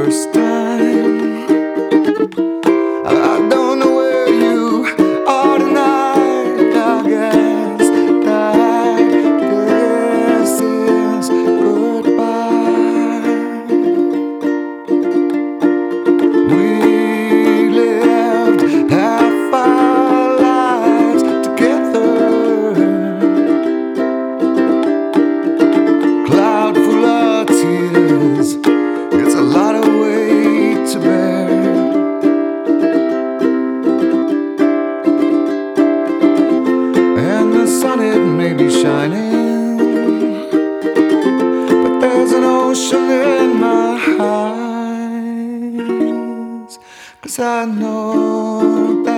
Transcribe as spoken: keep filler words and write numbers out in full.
first time. I don't know where you are tonight. I guess that this is goodbye. We lived half our lives together, cloud full of tears. It's a lot of weight to bear. And the sun, it may be shining, but there's an ocean in my eyes. 'Cause I know that